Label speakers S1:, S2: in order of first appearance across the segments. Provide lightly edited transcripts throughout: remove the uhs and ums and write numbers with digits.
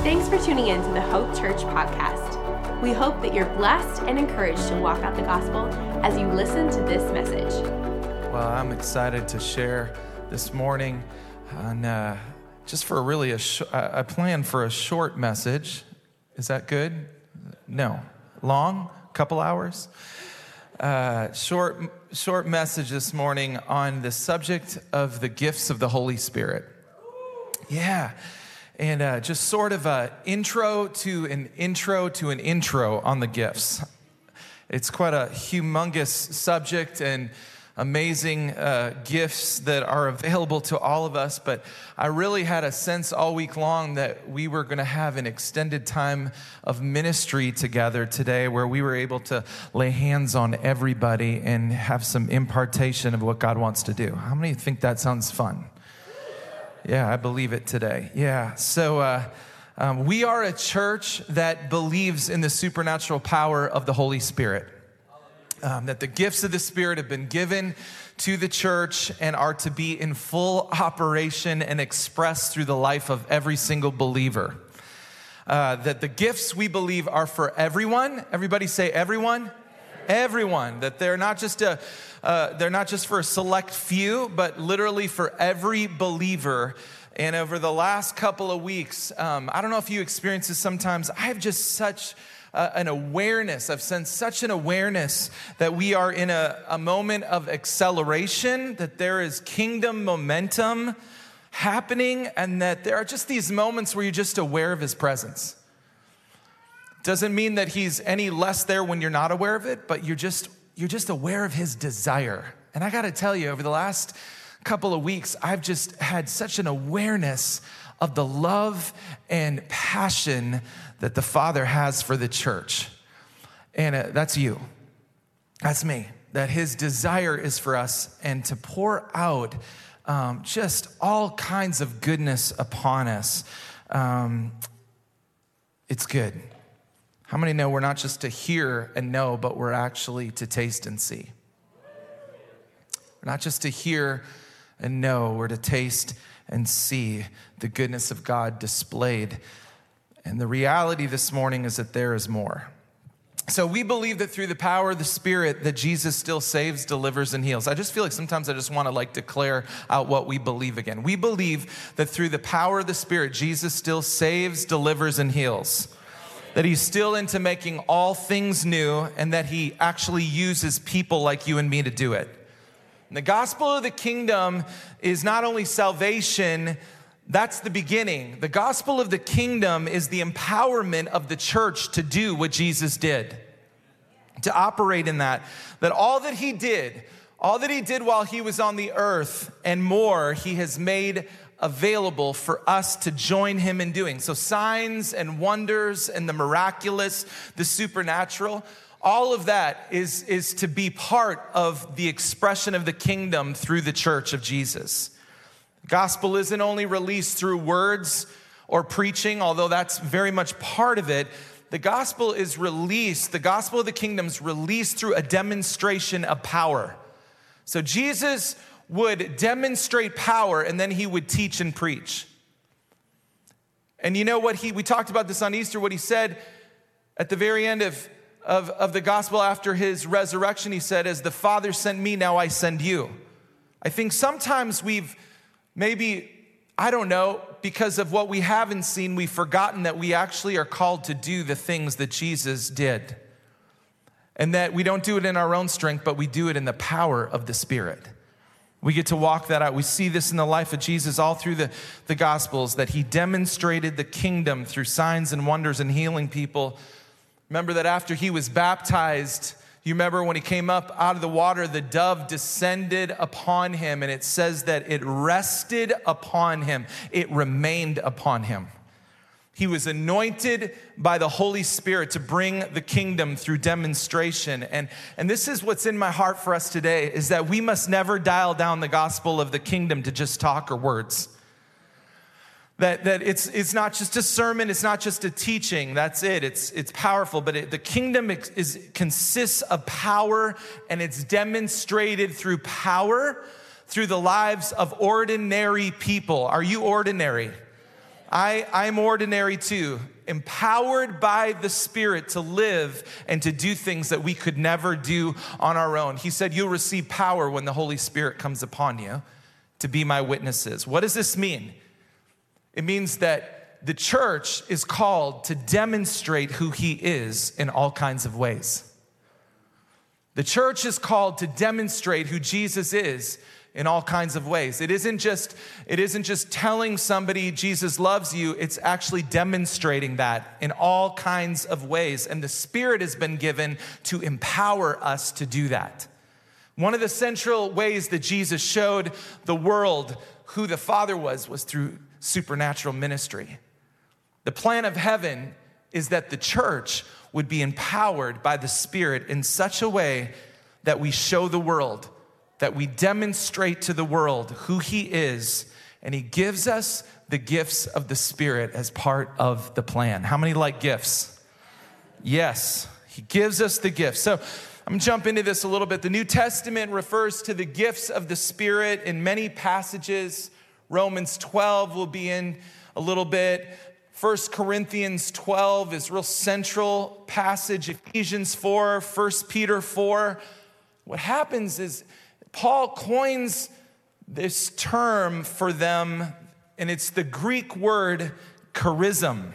S1: Thanks for tuning in to the Hope Church podcast. We hope that you're blessed and encouraged to walk out the gospel as you listen to this message.
S2: Well, I'm excited to share this morning on just for really I plan for a short message. Is that good? No. Long? Couple hours? Short message this morning on the subject of the gifts of the Holy Spirit. Yeah. And just sort of an intro to an intro on the gifts. It's quite a humongous subject and amazing gifts that are available to all of us. But I really had a sense all week long that we were going to have an extended time of ministry together today where we were able to lay hands on everybody and have some impartation of what God wants to do. How many think that sounds fun? Yeah, I believe it today. Yeah, so we are a church that believes in the supernatural power of the Holy Spirit. That the gifts of the Spirit have been given to the church and are to be in full operation and expressed through the life of every single believer. That the gifts we believe are for everyone. Everybody say everyone. Everyone. That they're not just for a select few, but literally for every believer. And over the last couple of weeks, I don't know if you experience this sometimes. I have just such an awareness. I've sensed such an awareness that we are in a moment of acceleration, that there is kingdom momentum happening, and that there are just these moments where you're just aware of His presence. Doesn't mean that He's any less there when you're not aware of it, but you're just aware of His desire. And I got to tell you, over the last couple of weeks, I've just had such an awareness of the love and passion that the Father has for the church. And that's you. That's me. That His desire is for us and to pour out just all kinds of goodness upon us. It's good. How many know we're not just to hear and know, but we're actually to taste and see? We're not just to hear and know, we're to taste and see the goodness of God displayed. And the reality this morning is that there is more. So we believe that through the power of the Spirit that Jesus still saves, delivers, and heals. I just feel like sometimes I just want to declare out what we believe again. We believe that through the power of the Spirit, Jesus still saves, delivers, and heals. That He's still into making all things new, and that He actually uses people like you and me to do it. And the gospel of the kingdom is not only salvation, that's the beginning. The gospel of the kingdom is the empowerment of the church to do what Jesus did, to operate in that. That all that He did while He was on the earth and more, He has made available for us to join Him in doing. So signs and wonders and the miraculous, the supernatural, all of that is to be part of the expression of the kingdom through the church of Jesus. The gospel isn't only released through words or preaching, although that's very much part of it. The gospel of the kingdom is released through a demonstration of power. So Jesus would demonstrate power, and then He would teach and preach. And you know what we talked about this on Easter, what He said at the very end of the gospel after His resurrection. He said, as the Father sent me, now I send you. I think sometimes we've because of what we haven't seen, we've forgotten that we actually are called to do the things that Jesus did. And that we don't do it in our own strength, but we do it in the power of the Spirit. We get to walk that out. We see this in the life of Jesus all through the Gospels, that He demonstrated the kingdom through signs and wonders and healing people. Remember that after He was baptized, you remember when He came up out of the water, the dove descended upon Him, and it says that it rested upon Him. It remained upon Him. He was anointed by the Holy Spirit to bring the kingdom through demonstration. And this is what's in my heart for us today, is that we must never dial down the gospel of the kingdom to just talk or words. That it's not just a sermon, it's not just a teaching, that's it. It's powerful, but the kingdom consists of power, and it's demonstrated through power through the lives of ordinary people. Are you ordinary? I'm ordinary too, empowered by the Spirit to live and to do things that we could never do on our own. He said, you'll receive power when the Holy Spirit comes upon you to be my witnesses. What does this mean? It means that the church is called to demonstrate who he is in all kinds of ways. The church is called to demonstrate who Jesus is in all kinds of ways. It isn't just telling somebody Jesus loves you, it's actually demonstrating that in all kinds of ways. And the Spirit has been given to empower us to do that. One of the central ways that Jesus showed the world who the Father was through supernatural ministry. The plan of heaven is that the church would be empowered by the Spirit in such a way that we show the world, that we demonstrate to the world who he is, and he gives us the gifts of the Spirit as part of the plan. How many like gifts? Yes, he gives us the gifts. So I'm going to jump into this a little bit. The New Testament refers to the gifts of the Spirit in many passages. Romans 12 will be in a little bit. 1 Corinthians 12 is a real central passage. Ephesians 4, 1 Peter 4. What happens is Paul coins this term for them, and it's the Greek word charism.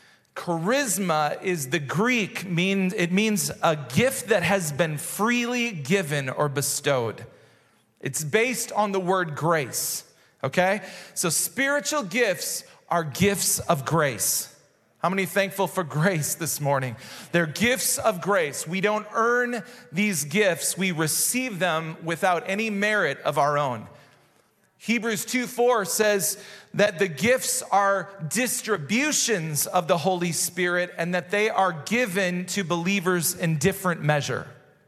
S2: Charisma is the Greek, it means a gift that has been freely given or bestowed. It's based on the word grace, okay? So spiritual gifts are gifts of grace. How many thankful for grace this morning? They're gifts of grace. We don't earn these gifts. We receive them without any merit of our own. Hebrews 2:4 says that the gifts are distributions of the Holy Spirit and that they are given to believers in different measure.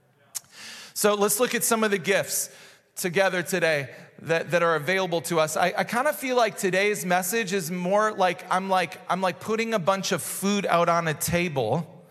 S2: So let's look at some of the gifts together today that are available to us. I kind of feel like today's message is more like I'm like putting a bunch of food out on a table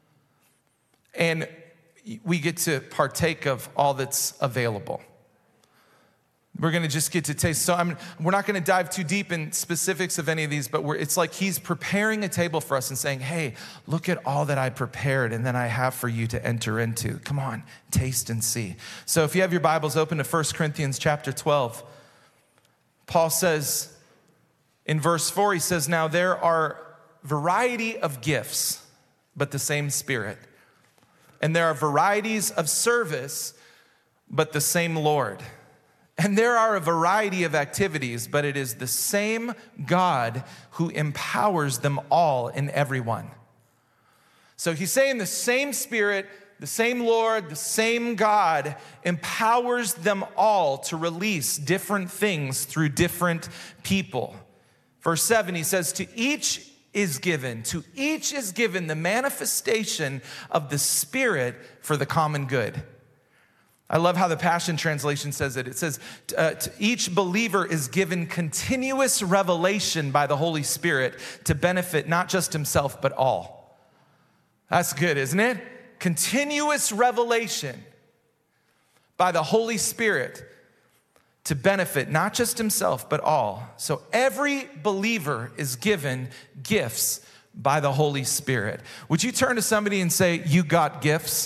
S2: and we get to partake of all that's available. We're going to just get to taste. So we're not going to dive too deep in specifics of any of these, but it's like he's preparing a table for us and saying, hey, look at all that I prepared and then I have for you to enter into. Come on, taste and see. So if you have your Bibles open to 1 Corinthians chapter 12, Paul says in verse 4, he says, now there are variety of gifts, but the same Spirit. And there are varieties of service, but the same Lord. And there are a variety of activities, but it is the same God who empowers them all in everyone. So he's saying the same Spirit, the same Lord, the same God empowers them all to release different things through different people. Verse 7, he says, to each is given the manifestation of the Spirit for the common good. I love how the Passion Translation says it. It says, to each believer is given continuous revelation by the Holy Spirit to benefit not just himself, but all. That's good, isn't it? Continuous revelation by the Holy Spirit to benefit not just himself, but all. So every believer is given gifts by the Holy Spirit. Would you turn to somebody and say, you got gifts?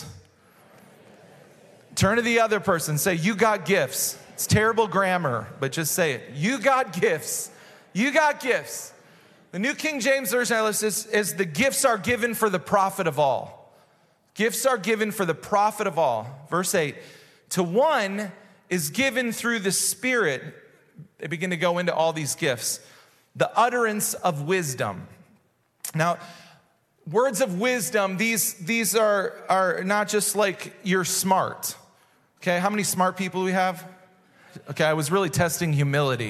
S2: Turn to the other person, say, you got gifts. It's terrible grammar, but just say it. You got gifts. You got gifts. The New King James Version says, the gifts are given for the profit of all. Gifts are given for the profit of all. Verse 8, to one is given through the Spirit. They begin to go into all these gifts. The utterance of wisdom. Now, words of wisdom, these are not just like you're smart. Okay, how many smart people do we have? Okay, I was really testing humility.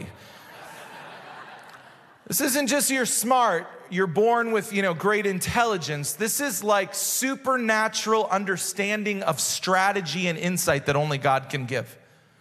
S2: This isn't just you're smart, you're born with, great intelligence. This is like supernatural understanding of strategy and insight that only God can give.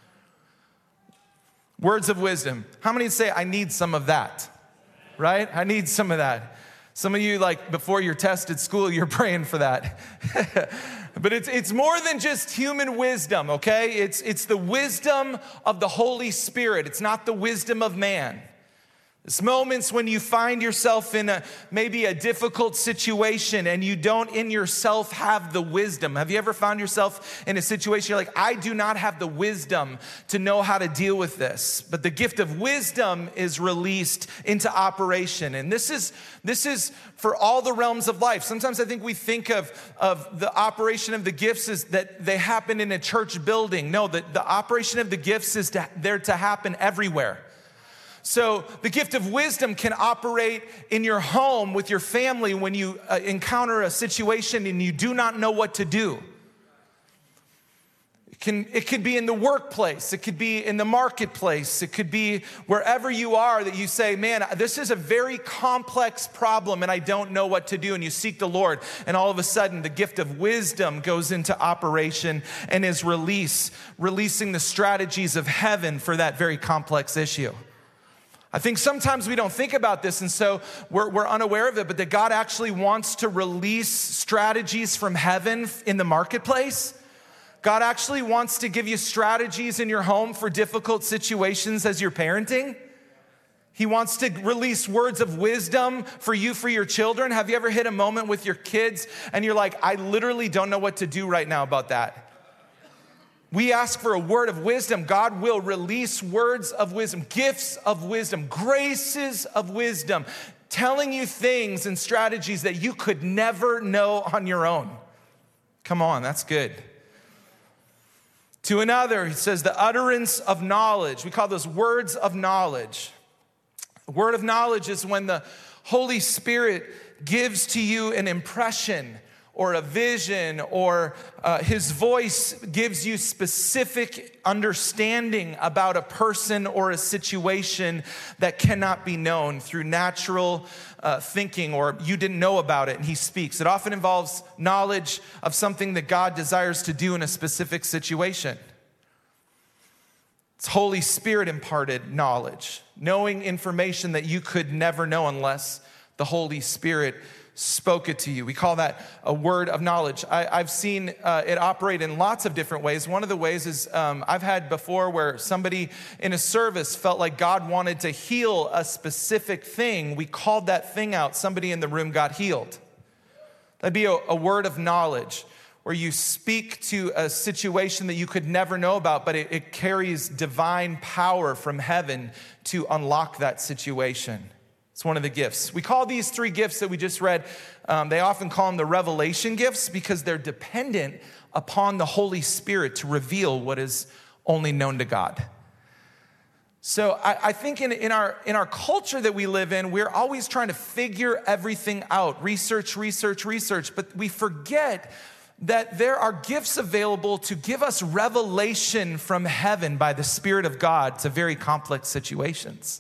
S2: Words of wisdom. How many say, I need some of that? Right? I need some of that. Some of you, like before your test at school, you're praying for that. But it's more than just human wisdom, okay? It's the wisdom of the Holy Spirit. It's not the wisdom of man. It's moments when you find yourself in maybe a difficult situation and you don't in yourself have the wisdom. Have you ever found yourself in a situation you're like, I do not have the wisdom to know how to deal with this? But the gift of wisdom is released into operation. And this is for all the realms of life. Sometimes I think we think of the operation of the gifts as that they happen in a church building. No, the operation of the gifts is there to happen everywhere. So the gift of wisdom can operate in your home with your family when you encounter a situation and you do not know what to do. It could be in the workplace. It could be in the marketplace. It could be wherever you are that you say, man, this is a very complex problem and I don't know what to do. And you seek the Lord and all of a sudden the gift of wisdom goes into operation and is releasing the strategies of heaven for that very complex issue. I think sometimes we don't think about this, and so we're unaware of it, but that God actually wants to release strategies from heaven in the marketplace. God actually wants to give you strategies in your home for difficult situations as you're parenting. He wants to release words of wisdom for your children. Have you ever hit a moment with your kids and you're like, I literally don't know what to do right now about that? We ask for a word of wisdom. God will release words of wisdom, gifts of wisdom, graces of wisdom, telling you things and strategies that you could never know on your own. Come on, that's good. To another, he says the utterance of knowledge. We call those words of knowledge. A word of knowledge is when the Holy Spirit gives to you an impression or a vision, or his voice gives you specific understanding about a person or a situation that cannot be known through natural thinking, or you didn't know about it and he speaks. It often involves knowledge of something that God desires to do in a specific situation. It's Holy Spirit imparted knowledge, knowing information that you could never know unless the Holy Spirit spoke it to you. We call that a word of knowledge. I've seen it operate in lots of different ways. One of the ways is I've had before where somebody in a service felt like God wanted to heal a specific thing. We called that thing out. Somebody in the room got healed. That'd be a word of knowledge where you speak to a situation that you could never know about, but it carries divine power from heaven to unlock that situation. It's one of the gifts. We call these three gifts that we just read, they often call them the revelation gifts because they're dependent upon the Holy Spirit to reveal what is only known to God. So I think in our culture that we live in, we're always trying to figure everything out, research, but we forget that there are gifts available to give us revelation from heaven by the Spirit of God to very complex situations.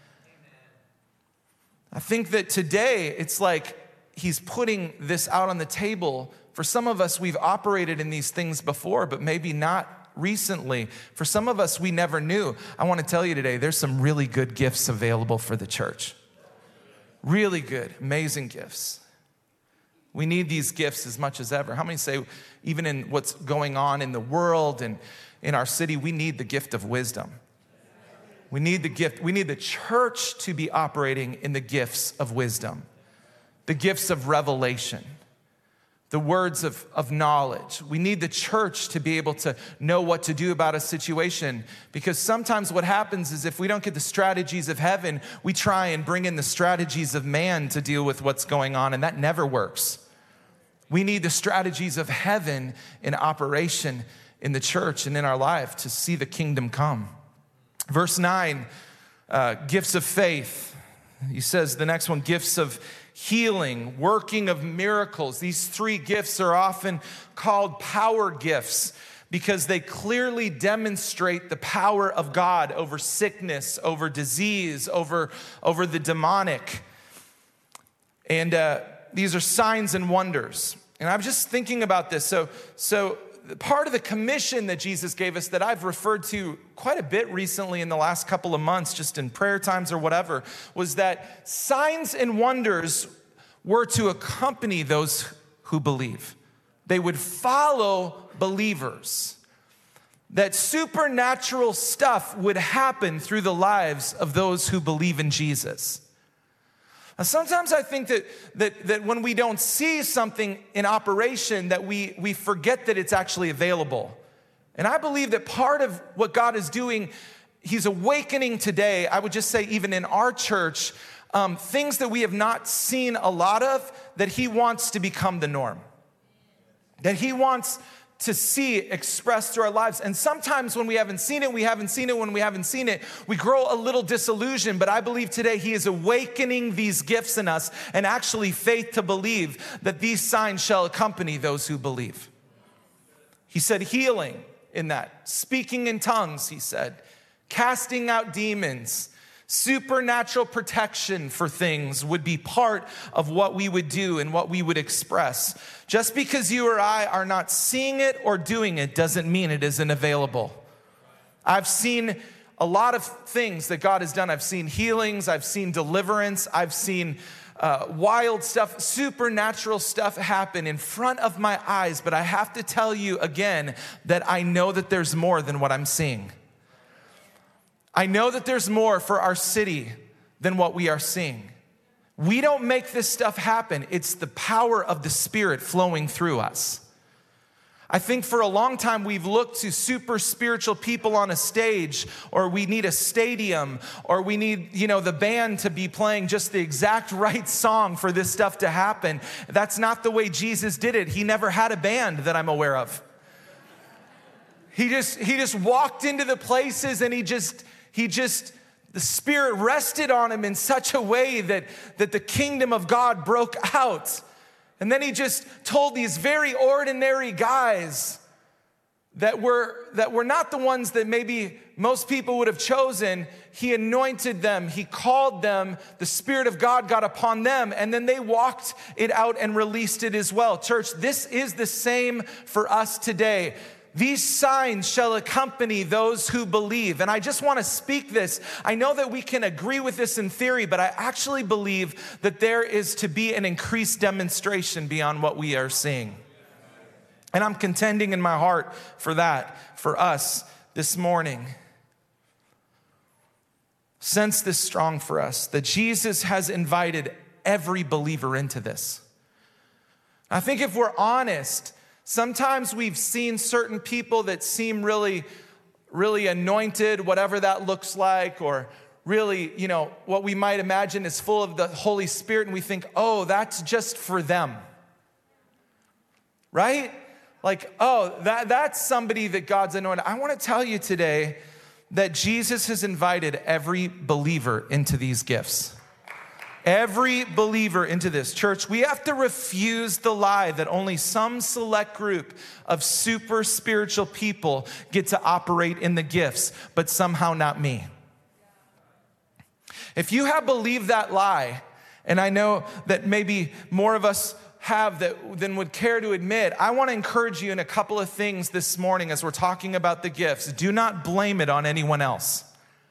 S2: I think that today it's like he's putting this out on the table. For some of us, we've operated in these things before, but maybe not recently. For some of us, we never knew. I want to tell you today, there's some really good gifts available for the church. Really good, amazing gifts. We need these gifts as much as ever. How many say, even in what's going on in the world and in our city, we need the gift of wisdom? We need the gift. We need the church to be operating in the gifts of wisdom, the gifts of revelation, the words of knowledge. We need the church to be able to know what to do about a situation, because sometimes what happens is if we don't get the strategies of heaven, we try and bring in the strategies of man to deal with what's going on, and that never works. We need the strategies of heaven in operation in the church and in our life to see the kingdom come. Verse 9, gifts of faith. He says the next one, gifts of healing, working of miracles. These three gifts are often called power gifts because they clearly demonstrate the power of God over sickness, over disease, over the demonic. And these are signs and wonders. And I'm just thinking about this. So part of the commission that Jesus gave us that I've referred to quite a bit recently in the last couple of months, just in prayer times or whatever, was that signs and wonders were to accompany those who believe. They would follow believers. that supernatural stuff would happen through the lives of those who believe in Jesus. Now, sometimes I think that when we don't see something in operation, that we forget that it's actually available. And I believe that part of what God is doing, he's awakening today, I would just say even in our church, things that we have not seen a lot of, that he wants to become the norm. That he wants to see expressed through our lives. And sometimes when we haven't seen it, we grow a little disillusioned. But I believe today he is awakening these gifts in us and actually faith to believe that these signs shall accompany those who believe. He said healing in that, speaking in tongues, he said, casting out demons, supernatural protection for things would be part of what we would do and what we would express. Just because you or I are not seeing it or doing it doesn't mean it isn't available. I've seen a lot of things that God has done. I've seen healings, I've seen deliverance, I've seen wild stuff, supernatural stuff happen in front of my eyes. But I have to tell you again that I know that there's more than what I'm seeing. I know that there's more for our city than what we are seeing. We don't make this stuff happen. It's the power of the Spirit flowing through us. I think for a long time we've looked to super spiritual people on a stage, or we need a stadium, or we need, the band to be playing just the exact right song for this stuff to happen. That's not the way Jesus did it. He never had a band that I'm aware of. He just walked into the places and the Spirit rested on him in such a way that the kingdom of God broke out. And then he just told these very ordinary guys that were not the ones that maybe most people would have chosen. He anointed them, he called them, the Spirit of God got upon them, and then they walked it out and released it as well. Church, this is the same for us today. These signs shall accompany those who believe. And I just want to speak this. I know that we can agree with this in theory, but I actually believe that there is to be an increased demonstration beyond what we are seeing. And I'm contending in my heart for that, for us this morning. Sense this strong for us, that Jesus has invited every believer into this. I think if we're honest, sometimes we've seen certain people that seem really, really anointed, whatever that looks like, or really, what we might imagine is full of the Holy Spirit, and we think, oh, that's just for them. Right? Like, oh, that's somebody that God's anointed. I want to tell you today that Jesus has invited every believer into these gifts. Every believer into this. Church, we have to refuse the lie that only some select group of super spiritual people get to operate in the gifts, but somehow not me. If you have believed that lie, and I know that maybe more of us have than would care to admit, I want to encourage you in a couple of things this morning as we're talking about the gifts. Do not blame it on anyone else.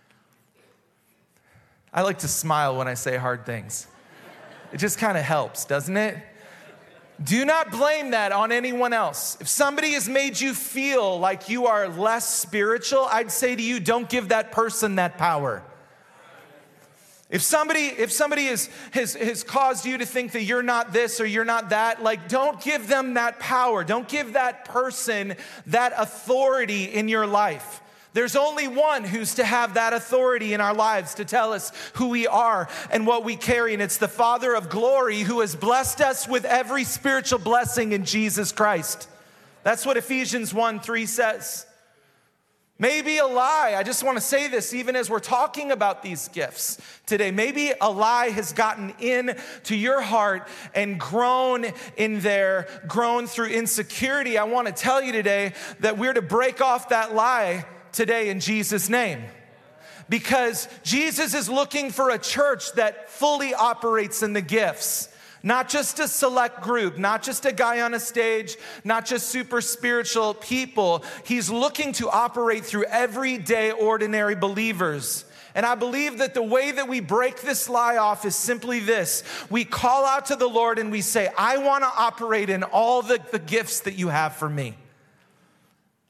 S2: I like to smile when I say hard things. It just kind of helps, doesn't it? Do not blame that on anyone else. If somebody has made you feel like you are less spiritual, I'd say to you, don't give that person that power. If somebody has caused you to think that you're not this or you're not that, don't give them that power. Don't give that person that authority in your life. There's only one who's to have that authority in our lives to tell us who we are and what we carry. And it's the Father of glory who has blessed us with every spiritual blessing in Jesus Christ. That's what Ephesians 1:3 says. Maybe a lie. I just want to say this even as we're talking about these gifts today. Maybe a lie has gotten into your heart and grown in there, grown through insecurity. I want to tell you today that we're to break off that lie today in Jesus' name. Because Jesus is looking for a church that fully operates in the gifts. Not just a select group, not just a guy on a stage, not just super spiritual people. He's looking to operate through everyday, ordinary believers. And I believe that the way that we break this lie off is simply this. We call out to the Lord and we say, I want to operate in all the gifts that you have for me.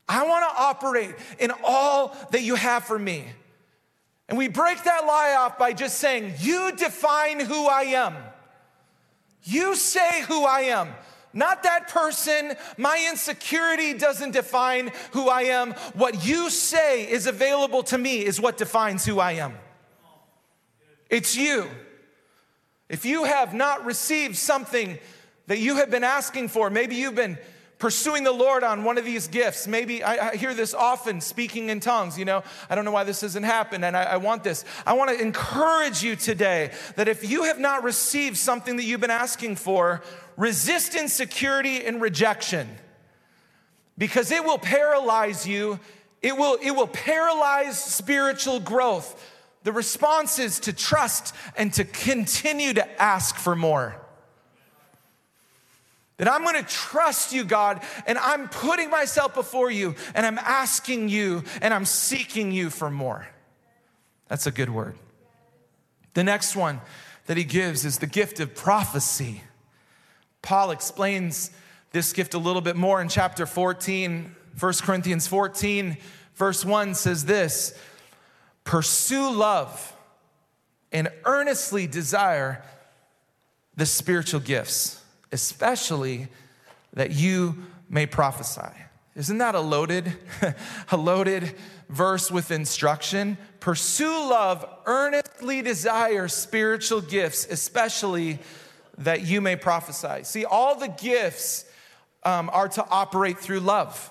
S2: I want to operate in all that you have for me. And we break that lie off by just saying, you define who I am. You say who I am. Not that person. My insecurity doesn't define who I am. What you say is available to me is what defines who I am. It's you. If you have not received something that you have been asking for, maybe you've been pursuing the Lord on one of these gifts. Maybe I hear this often, speaking in tongues. I don't know why this hasn't happened, and I want this. I want to encourage you today that if you have not received something that you've been asking for, resist insecurity and rejection, because it will paralyze you. It will paralyze spiritual growth. The response is to trust and to continue to ask for more. That I'm going to trust you, God, and I'm putting myself before you, and I'm asking you, and I'm seeking you for more. That's a good word. The next one that he gives is the gift of prophecy. Paul explains this gift a little bit more in chapter 14. 1 Corinthians 14, verse 1 says this: pursue love and earnestly desire the spiritual gifts, especially that you may prophesy. Isn't that a loaded verse with instruction? Pursue love, earnestly desire spiritual gifts, especially that you may prophesy. See, all the gifts are to operate through love.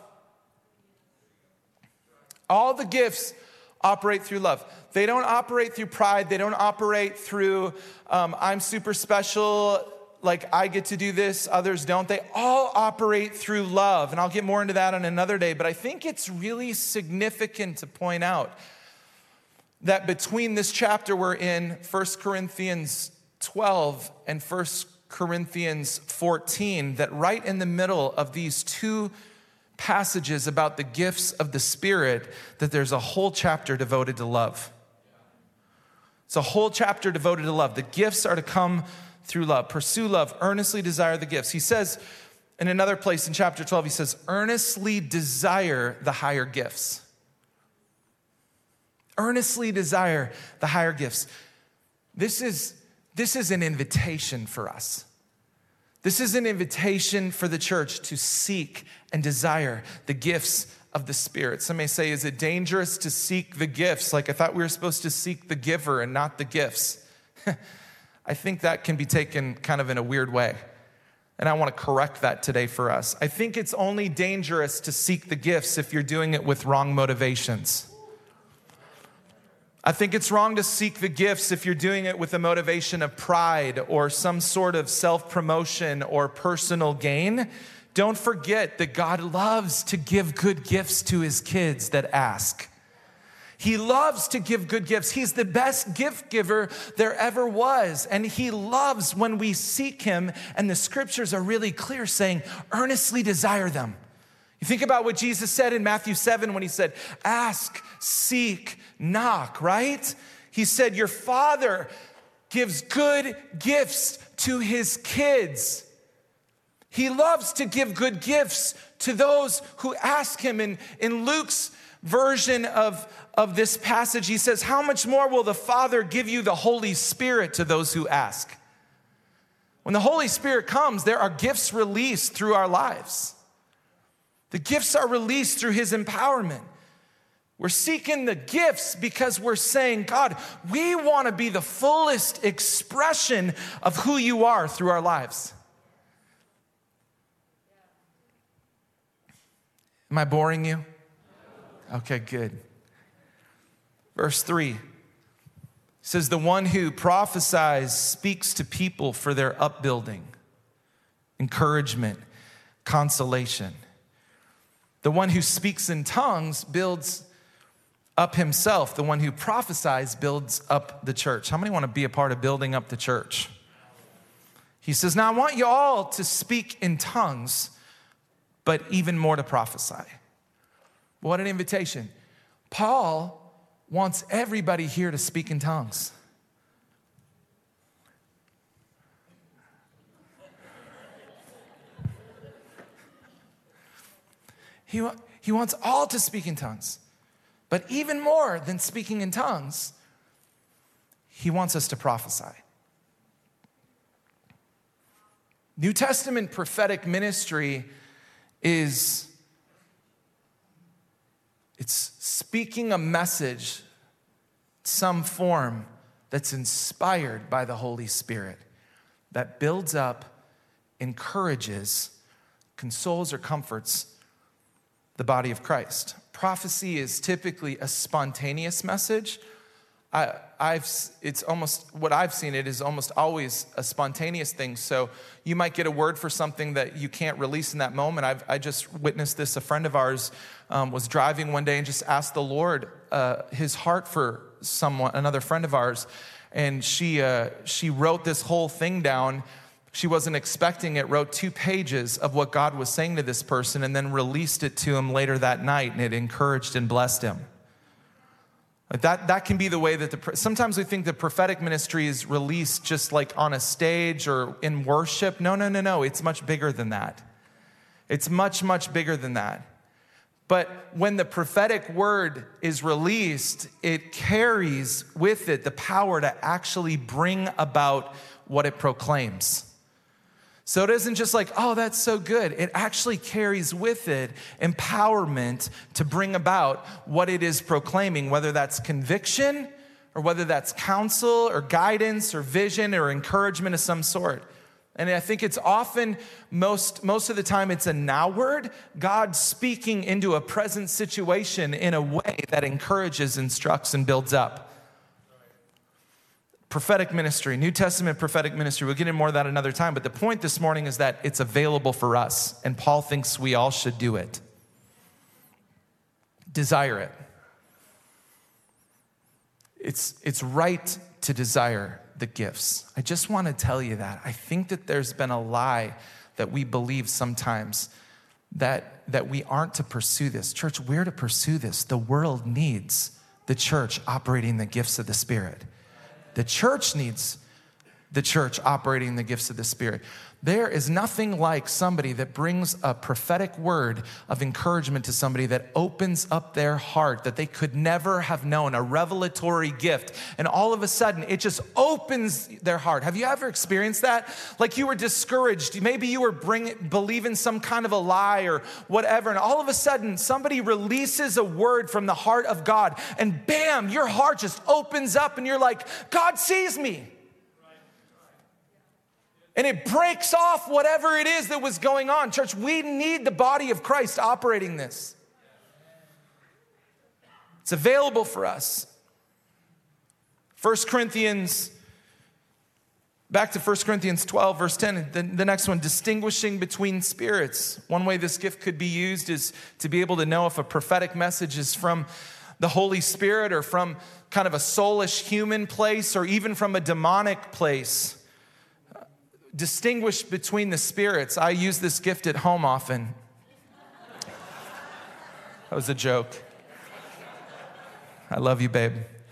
S2: All the gifts operate through love. They don't operate through pride. They don't operate through, I'm super special, like I get to do this, others don't. They all operate through love. And I'll get more into that on another day. But I think it's really significant to point out that between this chapter we're in, 1 Corinthians 12 and 1 Corinthians 14, that right in the middle of these two passages about the gifts of the Spirit, that there's a whole chapter devoted to love. It's a whole chapter devoted to love. The gifts are to come through love. Pursue love, earnestly desire the gifts. He says in another place in chapter 12, he says, earnestly desire the higher gifts. Earnestly desire the higher gifts. This is an invitation for us. This is an invitation for the church to seek and desire the gifts of the Spirit. Some may say, is it dangerous to seek the gifts? Like, I thought we were supposed to seek the giver and not the gifts. I think that can be taken kind of in a weird way. And I want to correct that today for us. I think it's only dangerous to seek the gifts if you're doing it with wrong motivations. I think it's wrong to seek the gifts if you're doing it with a motivation of pride or some sort of self-promotion or personal gain. Don't forget that God loves to give good gifts to his kids that ask. He loves to give good gifts. He's the best gift giver there ever was. And he loves when we seek him. And the scriptures are really clear saying, earnestly desire them. You think about what Jesus said in Matthew 7 when he said, ask, seek, knock, right? He said, your Father gives good gifts to his kids. He loves to give good gifts to those who ask him. In Luke's version of this passage, he says, how much more will the Father give you the Holy Spirit to those who ask? When the Holy Spirit comes, there are gifts released through our lives. The gifts are released through his empowerment. We're seeking the gifts because we're saying, God, we want to be the fullest expression of who you are through our lives. Am I boring you? Okay, good. Verse 3 says, the one who prophesies speaks to people for their upbuilding, encouragement, consolation. The one who speaks in tongues builds up himself. The one who prophesies builds up the church. How many want to be a part of building up the church? He says, now I want you all to speak in tongues, but even more to prophesy. What an invitation. Paul wants everybody here to speak in tongues. He wants all to speak in tongues. But even more than speaking in tongues, he wants us to prophesy. New Testament prophetic ministry it's speaking a message, some form that's inspired by the Holy Spirit, that builds up, encourages, consoles, or comforts the body of Christ. Prophecy is typically a spontaneous message. It's almost what I've seen. It is almost always a spontaneous thing. So you might get a word for something that you can't release in that moment. I just witnessed this. A friend of ours was driving one day and just asked the Lord his heart for another friend of ours, and she wrote this whole thing down. She wasn't expecting it. Wrote 2 pages of what God was saying to this person, and then released it to him later that night, and it encouraged and blessed him. Like that can be the way that sometimes we think the prophetic ministry is released just like on a stage or in worship. No. It's much bigger than that. It's much, much bigger than that. But when the prophetic word is released, it carries with it the power to actually bring about what it proclaims. So it isn't just like, oh, that's so good. It actually carries with it empowerment to bring about what it is proclaiming, whether that's conviction or whether that's counsel or guidance or vision or encouragement of some sort. And I think it's often, most of the time, it's a now word, God speaking into a present situation in a way that encourages, instructs, and builds up. Prophetic ministry, New Testament prophetic ministry. We'll get into more of that another time. But the point this morning is that it's available for us. And Paul thinks we all should do it. Desire it. It's right to desire the gifts. I just want to tell you that. I think that there's been a lie that we believe sometimes that we aren't to pursue this. Church, we're to pursue this. The world needs the church operating the gifts of the Spirit. The church needs the church operating the gifts of the Spirit. There is nothing like somebody that brings a prophetic word of encouragement to somebody that opens up their heart that they could never have known, a revelatory gift. And all of a sudden, it just opens their heart. Have you ever experienced that? Like you were discouraged. Maybe you were believing some kind of a lie or whatever. And all of a sudden, somebody releases a word from the heart of God. And bam, your heart just opens up and you're like, God sees me. And it breaks off whatever it is that was going on. Church, we need the body of Christ operating this. It's available for us. 1 Corinthians, back to 1 Corinthians 12, verse 10, the next one, distinguishing between spirits. One way this gift could be used is to be able to know if a prophetic message is from the Holy Spirit or from kind of a soulish human place or even from a demonic place. Distinguish between the spirits. I use this gift at home often. That was a joke. I love you, babe.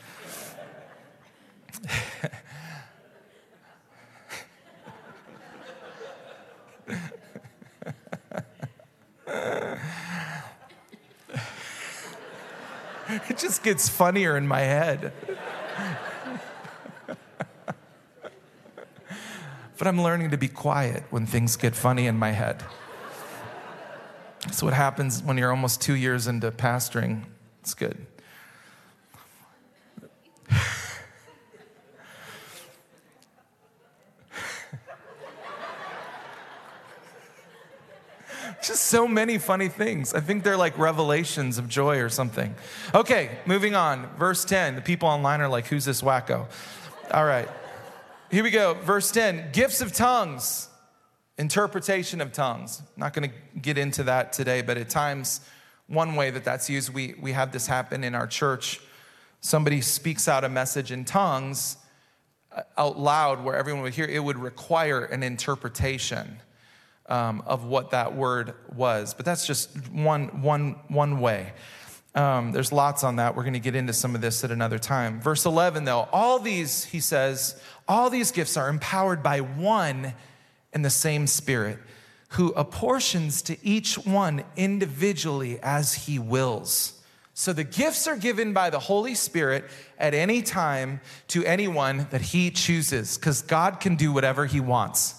S2: It just gets funnier in my head. But I'm learning to be quiet when things get funny in my head. That's what happens when you're almost 2 years into pastoring. It's good. Just so many funny things. I think they're like revelations of joy or something. Okay, moving on. Verse 10. The people online are like, who's this wacko? All right. Here we go, verse 10, gifts of tongues, interpretation of tongues. I'm not going to get into that today, but at times, one way that's used, we have this happen in our church. Somebody speaks out a message in tongues out loud where everyone would hear. It would require an interpretation of what that word was. But that's just one way. There's lots on that. We're going to get into some of this at another time. Verse 11, though, all these, he says, all these gifts are empowered by one and the same Spirit, who apportions to each one individually as he wills. So the gifts are given by the Holy Spirit at any time to anyone that he chooses, because God can do whatever he wants.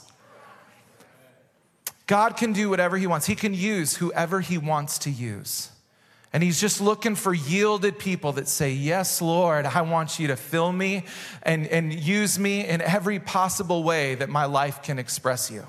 S2: God can do whatever he wants. He can use whoever he wants to use. And he's just looking for yielded people that say, yes, Lord, I want you to fill me and use me in every possible way that my life can express you.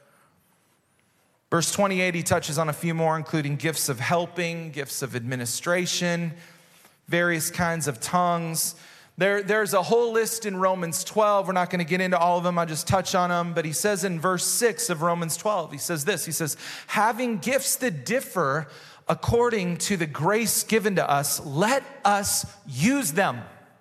S2: Verse 28, he touches on a few more, including gifts of helping, gifts of administration, various kinds of tongues. There's a whole list in Romans 12. We're not going to get into all of them. I'll just touch on them. But he says in verse 6 of Romans 12, he says this. He says, having gifts that differ according to the grace given to us, let us use them.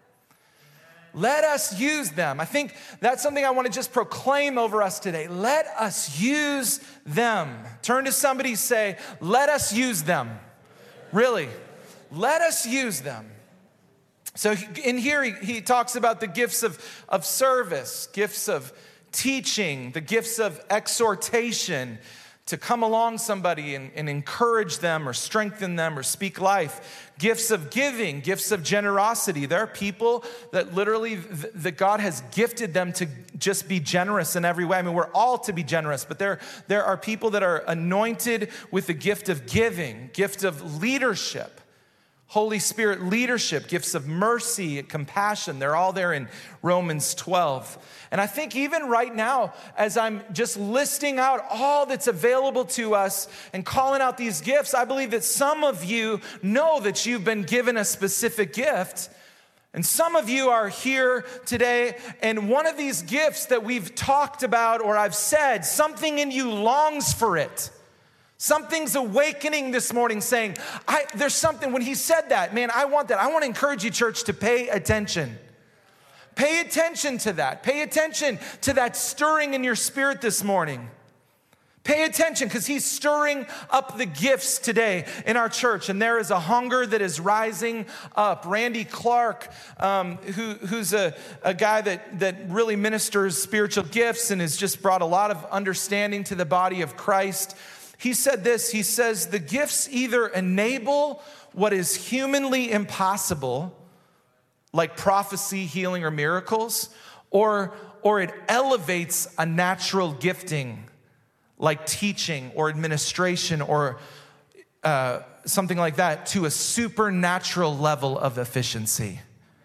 S2: Let us use them. I think that's something I want to just proclaim over us today. Let us use them. Turn to somebody, say, let us use them. Really, let us use them. So in here, he talks about the gifts of service, gifts of teaching, the gifts of exhortation, to come along somebody and encourage them or strengthen them or speak life. Gifts of giving, gifts of generosity. There are people that literally, that God has gifted them to just be generous in every way. I mean, we're all to be generous, but there are people that are anointed with the gift of giving, gift of leadership. Holy Spirit leadership, gifts of mercy, compassion. They're all there in Romans 12. And I think even right now, as I'm just listing out all that's available to us and calling out these gifts, I believe that some of you know that you've been given a specific gift. And some of you are here today, and one of these gifts that we've talked about or I've said, something in you longs for it. Something's awakening this morning saying, there's something, when he said that, man, I want that. I want to encourage you, church, to pay attention. Pay attention to that. Pay attention to that stirring in your spirit this morning. Pay attention, because he's stirring up the gifts today in our church, and there is a hunger that is rising up. Randy Clark, who's a guy that really ministers spiritual gifts and has just brought a lot of understanding to the body of Christ. He said this, he says, the gifts either enable what is humanly impossible, like prophecy, healing, or miracles, or it elevates a natural gifting, like teaching or administration or something like that, to a supernatural level of efficiency.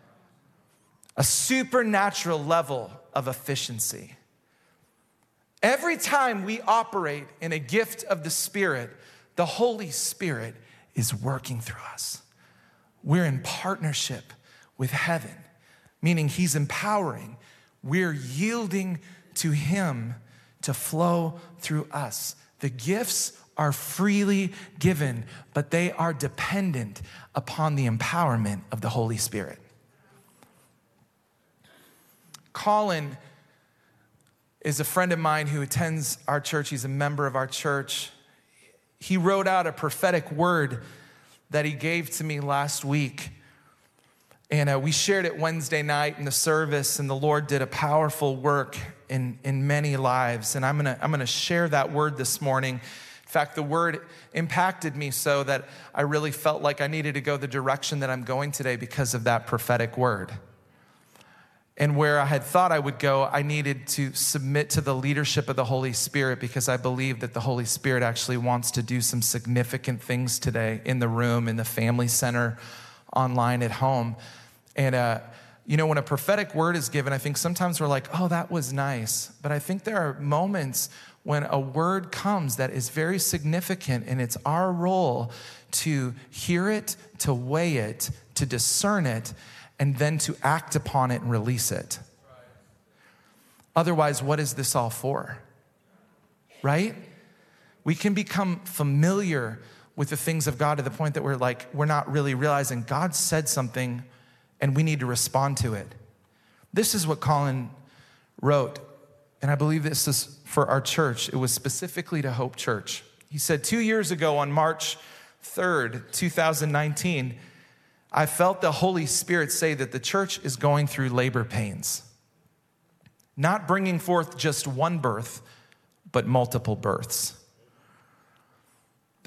S2: A supernatural level of efficiency. Every time we operate in a gift of the Spirit, the Holy Spirit is working through us. We're in partnership with heaven, meaning he's empowering. We're yielding to him to flow through us. The gifts are freely given, but they are dependent upon the empowerment of the Holy Spirit. Colin is a friend of mine who attends our church. He's a member of our church. He wrote out a prophetic word that he gave to me last week. And we shared it Wednesday night in the service, and the Lord did a powerful work in many lives. And I'm gonna share that word this morning. In fact, the word impacted me so that I really felt like I needed to go the direction that I'm going today because of that prophetic word. And where I had thought I would go, I needed to submit to the leadership of the Holy Spirit, because I believe that the Holy Spirit actually wants to do some significant things today in the room, in the family center, online at home. And, when a prophetic word is given, I think sometimes we're like, oh, that was nice. But I think there are moments when a word comes that is very significant, and it's our role to hear it, to weigh it, to discern it, and then to act upon it and release it. Otherwise, what is this all for? Right? We can become familiar with the things of God to the point that we're not really realizing God said something and we need to respond to it. This is what Colin wrote, and I believe this is for our church. It was specifically to Hope Church. He said, 2 years ago on March 3rd, 2019, I felt the Holy Spirit say that the church is going through labor pains, not bringing forth just one birth, but multiple births.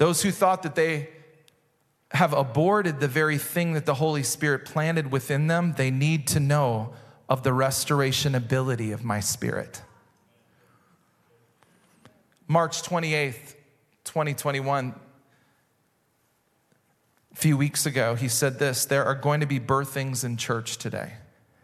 S2: Those who thought that they have aborted the very thing that the Holy Spirit planted within them, they need to know of the restoration ability of my Spirit. March 28th, 2021, a few weeks ago, he said this: there are going to be birthings in church today.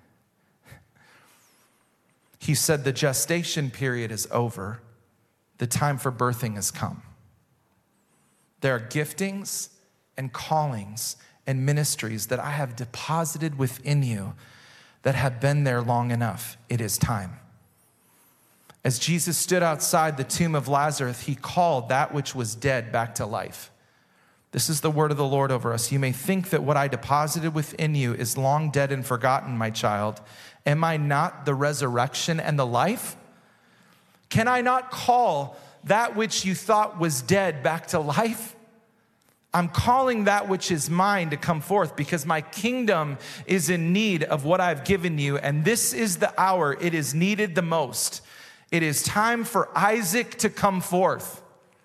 S2: He said the gestation period is over. The time for birthing has come. There are giftings and callings and ministries that I have deposited within you that have been there long enough. It is time. As Jesus stood outside the tomb of Lazarus, he called that which was dead back to life. This is the word of the Lord over us. You may think that what I deposited within you is long dead and forgotten, my child. Am I not the resurrection and the life? Can I not call that which you thought was dead back to life? I'm calling that which is mine to come forth because my kingdom is in need of what I've given you, and this is the hour it is needed the most. It is time for Isaac to come forth.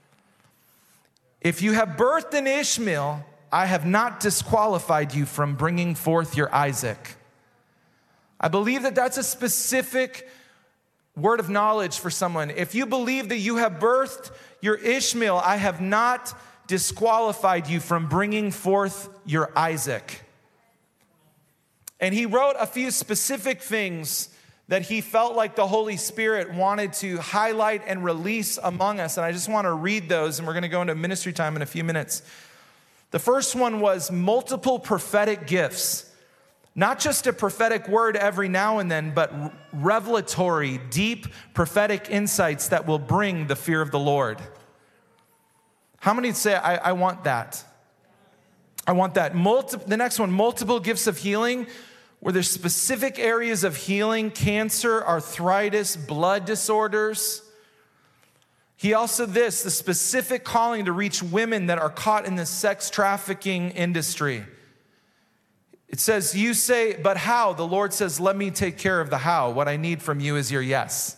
S2: If you have birthed an Ishmael, I have not disqualified you from bringing forth your Isaac. I believe that that's a specific word of knowledge for someone. If you believe that you have birthed your Ishmael, I have not disqualified you from bringing forth your Isaac. And he wrote a few specific things that he felt like the Holy Spirit wanted to highlight and release among us. And I just want to read those, and we're going to go into ministry time in a few minutes. The first one was multiple prophetic gifts. Not just a prophetic word every now and then, but revelatory, deep prophetic insights that will bring the fear of the Lord. How many say, I want that? I want that. The next one, multiple gifts of healing, where there's specific areas of healing: cancer, arthritis, blood disorders. He also the specific calling to reach women that are caught in the sex trafficking industry. It says, you say, but how? The Lord says, let me take care of the how. What I need from you is your yes.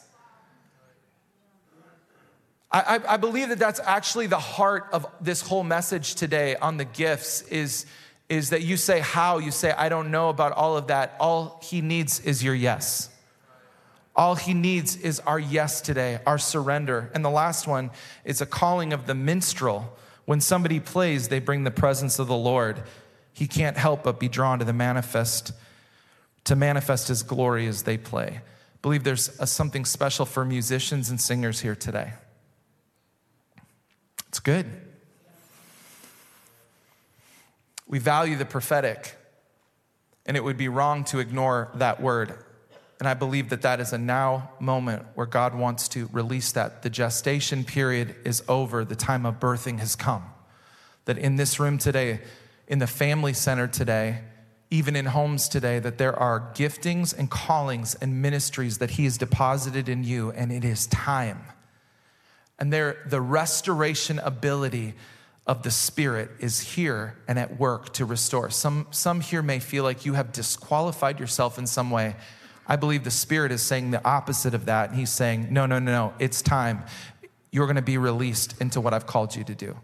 S2: I believe that that's actually the heart of this whole message today on the gifts is that you say how, you say, I don't know about all of that. All he needs is your yes. All he needs is our yes today, our surrender. And the last one is a calling of the minstrel. When somebody plays, they bring the presence of the Lord. He can't help but be drawn to manifest his glory as they play. I believe there's something special for musicians and singers here today. It's good. We value the prophetic, and it would be wrong to ignore that word. And I believe that that is a now moment where God wants to release that. The gestation period is over. The time of birthing has come. That in this room today, in the family center today, even in homes today, that there are giftings and callings and ministries that he has deposited in you, and it is time. And the restoration ability of the Spirit is here and at work to restore. Some here may feel like you have disqualified yourself in some way. I believe the Spirit is saying the opposite of that. And he's saying, no, it's time. You're going to be released into what I've called you to do.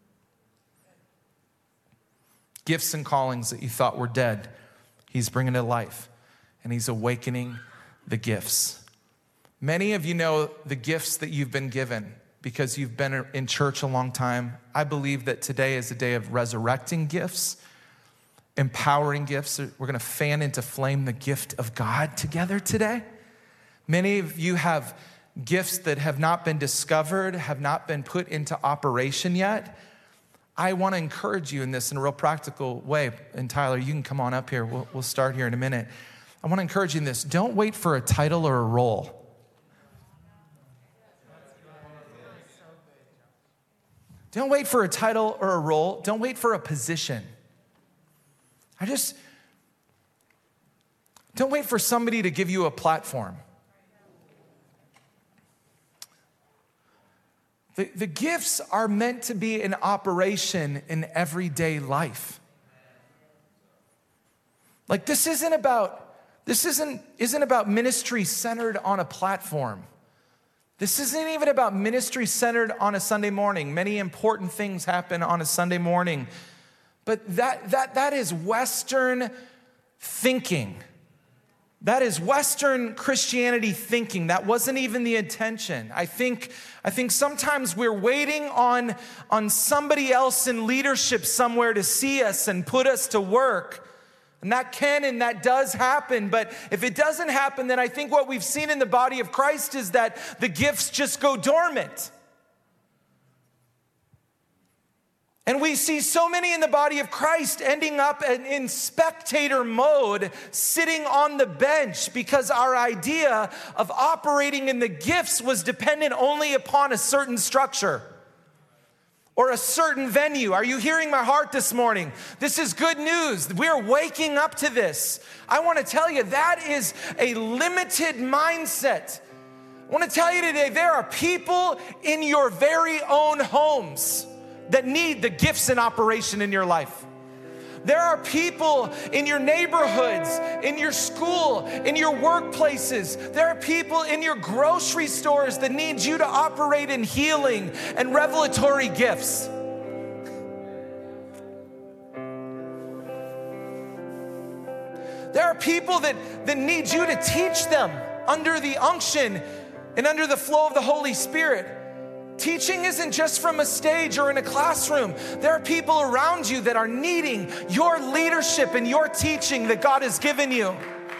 S2: Gifts and callings that you thought were dead, he's bringing to life, and he's awakening the gifts. Many of you know the gifts that you've been given because you've been in church a long time. I believe that today is a day of resurrecting gifts, empowering gifts. We're going to fan into flame the gift of God together today. Many of you have gifts that have not been discovered, have not been put into operation yet. I want to encourage you in this in a real practical way. And Tyler, you can come on up here. We'll start here in a minute. I want to encourage you in this. Don't wait for a title or a role. Don't wait for a title or a role. Don't wait for a position. Don't wait for somebody to give you a platform. The gifts are meant to be in operation in everyday life. Like this isn't about ministry centered on a platform. This isn't even about ministry centered on a Sunday morning. Many important things happen on a Sunday morning. But that is Western thinking. That is Western Christianity thinking. That wasn't even the intention. I think sometimes we're waiting on somebody else in leadership somewhere to see us and put us to work. And that can and that does happen. But if it doesn't happen, then I think what we've seen in the body of Christ is that the gifts just go dormant. And we see so many in the body of Christ ending up in spectator mode, sitting on the bench, because our idea of operating in the gifts was dependent only upon a certain structure or a certain venue. Are you hearing my heart this morning? This is good news. We're waking up to this. I want to tell you, that is a limited mindset. I want to tell you today, there are people in your very own homes that need the gifts in operation in your life. There are people in your neighborhoods, in your school, in your workplaces. There are people in your grocery stores that need you to operate in healing and revelatory gifts. There are people that need you to teach them under the unction and under the flow of the Holy Spirit. Teaching isn't just from a stage or in a classroom. There are people around you that are needing your leadership and your teaching that God has given you.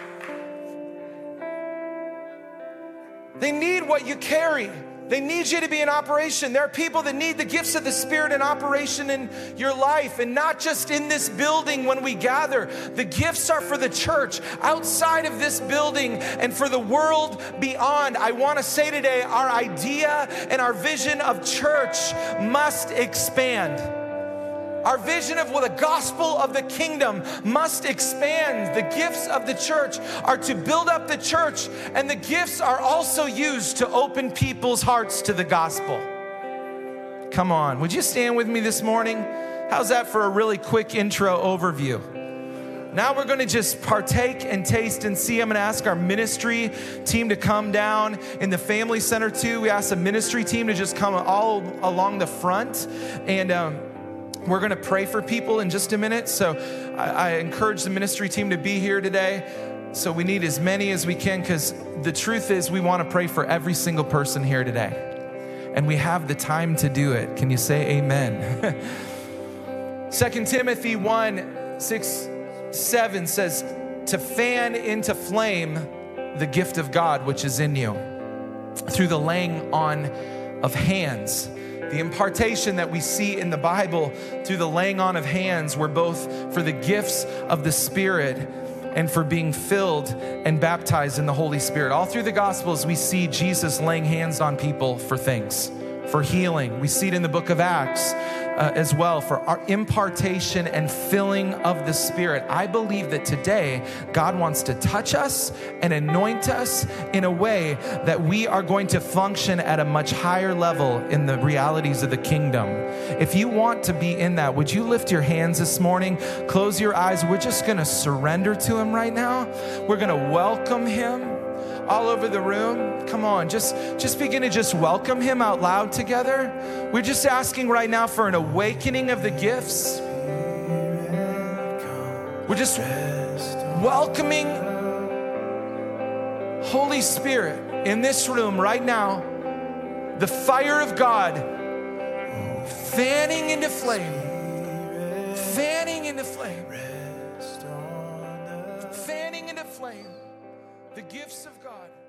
S2: They need what you carry. They need you to be in operation. There are people that need the gifts of the Spirit in operation in your life, and not just in this building when we gather. The gifts are for the church outside of this building and for the world beyond. I want to say today, our idea and our vision of church must expand. Our vision of the gospel of the kingdom must expand. The gifts of the church are to build up the church, and the gifts are also used to open people's hearts to the gospel. Come on, would you stand with me this morning? How's that for a really quick intro overview? Now we're going to just partake and taste and see. I'm going to ask our ministry team to come down in the family center too. We asked the ministry team to just come all along the front, and we're going to pray for people in just a minute. So I encourage the ministry team to be here today. So we need as many as we can, because the truth is we want to pray for every single person here today. And we have the time to do it. Can you say amen? 2 Timothy 1:6-7 says, to fan into flame the gift of God which is in you through the laying on of hands. The impartation that we see in the Bible through the laying on of hands were both for the gifts of the Spirit and for being filled and baptized in the Holy Spirit. All through the Gospels, we see Jesus laying hands on people for things, for healing. We see it in the book of Acts as well, for our impartation and filling of the Spirit. I believe that today God wants to touch us and anoint us in a way that we are going to function at a much higher level in the realities of the kingdom. If you want to be in that, would you lift your hands this morning? Close your eyes. We're just going to surrender to Him right now. We're going to welcome Him all over the room. Come on, just begin to just welcome Him out loud together. We're just asking right now for an awakening of the gifts. We're just welcoming Holy Spirit in this room right now. The fire of God fanning into flame, fanning into flame, fanning into flame. The gifts of God.